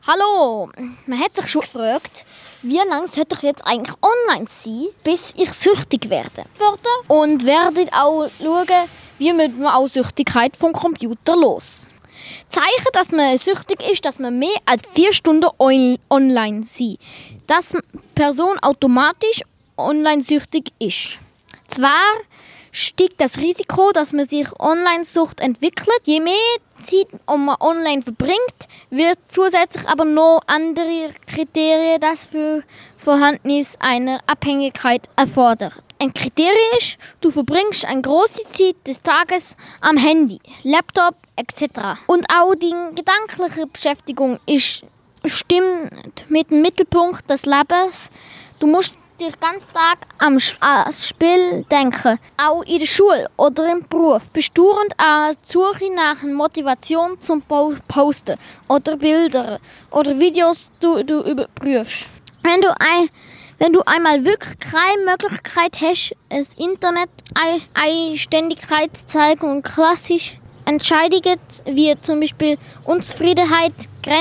Hallo, man hat sich schon gefragt, wie lange sollte ich jetzt eigentlich online sein, bis ich süchtig werde. Und werde auch schauen, wie wird man auch Süchtigkeit vom Computer los. Zeichen, dass man süchtig ist, dass man mehr als 4 Stunden online sein. Dass die Person automatisch online süchtig ist. Zwar steigt das Risiko, dass man sich Online-Sucht entwickelt. Je mehr Zeit man online verbringt, wird zusätzlich aber noch andere Kriterien, das für Vorhandensein einer Abhängigkeit erfordert. Ein Kriterium ist, du verbringst eine große Zeit des Tages am Handy, Laptop etc. Und auch die gedankliche Beschäftigung stimmt mit dem Mittelpunkt des Lebens. Du musst den ganzen Tag am Spiel denken. Auch in der Schule oder im Beruf bist du dauernd an der Suche nach Motivation zum Posten oder Bilder oder Videos du überprüfst. Wenn du einmal wirklich keine Möglichkeit hast, das Internet Eigenständigkeit zu zeigen und klassisch Entscheidungen wie zum Beispiel Unzufriedenheit,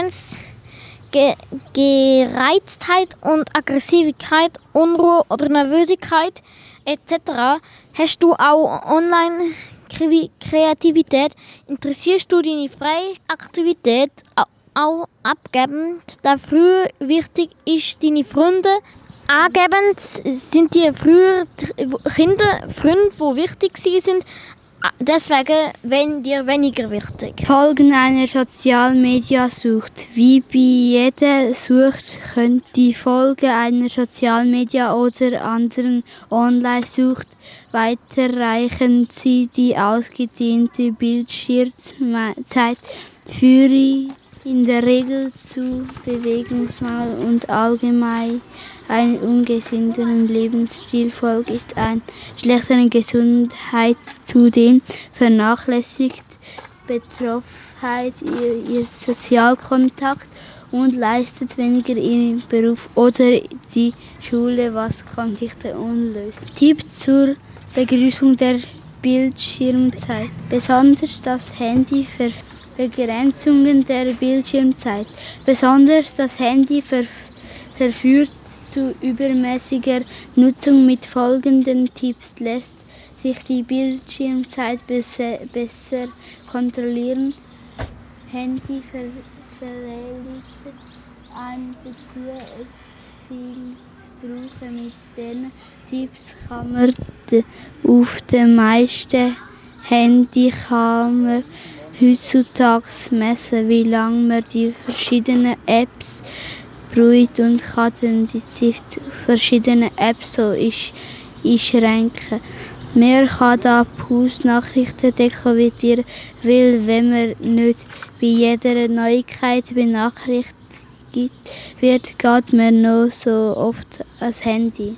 Gereiztheit und Aggressivität, Unruhe oder Nervosität etc. Hast du auch Online-Kreativität? Interessierst du deine freie Aktivität auch abgeben? Da früher wichtig ist, deine Freunde angeben, sind die früher Kinder, Freunde, die wichtig sind. Deswegen wenn dir weniger wichtig. Folgen einer Sozialmedia-Sucht. Wie bei jeder Sucht können die Folgen einer Sozialmedia- oder anderen Online-Sucht weiterreichen. Die ausgedehnte Bildschirmzeit führt in der Regel zu Bewegungsmangel und allgemein einen ungesünderen Lebensstil. Folge ist eine schlechtere Gesundheit, zudem vernachlässigt Betroffenheit ihr Sozialkontakt und leistet weniger ihren Beruf oder die Schule, was Konflikte unlöst. Tipp zur Begrüßung der Bildschirmzeit. Besonders das Handy Begrenzungen der Bildschirmzeit. Besonders das Handy verführt zu übermäßiger Nutzung. Mit folgenden Tipps lässt sich die Bildschirmzeit besser kontrollieren. Handy verlegt ein Bezug ist viel zu brauchen. Mit diesen Tipps kann man auf den meisten Handy heutzutage messen, wie lange man die verschiedenen Apps braucht und kann dann die verschiedenen Apps so einschränken. Man kann da Push-Nachrichten deaktivieren, weil wenn man nicht bei jeder Neuigkeit benachrichtigt wird, geht man noch so oft ans Handy.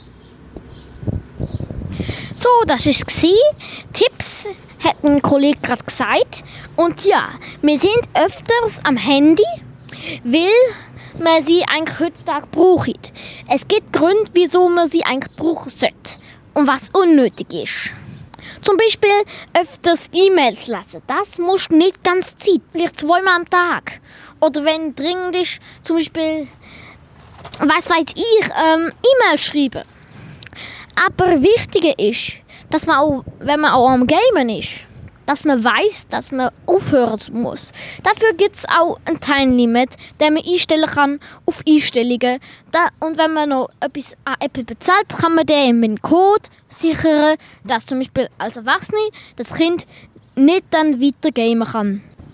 So, das war es. Tipps hat ein Kollege gerade gesagt. Und ja, wir sind öfters am Handy, weil man sie eigentlich heutzutage braucht. Es gibt Gründe, wieso man sie eigentlich brauchen sollte und was unnötig ist. Zum Beispiel öfters E-Mails lesen. Das musst du nicht ganz Zeit, vielleicht 2-mal am Tag. Oder wenn dringend ist, zum Beispiel, E-Mail schreiben. Aber wichtiger ist, dass man auch, wenn man auch am Gamen ist, dass man weiß, dass man aufhören muss. Dafür gibt es auch ein Time-Limit, das man einstellen kann auf Einstellungen. Und wenn man noch etwas an Apple bezahlt, kann man den mit dem Code sichern, dass zum Beispiel als Erwachsene das Kind nicht dann weiter gamen kann.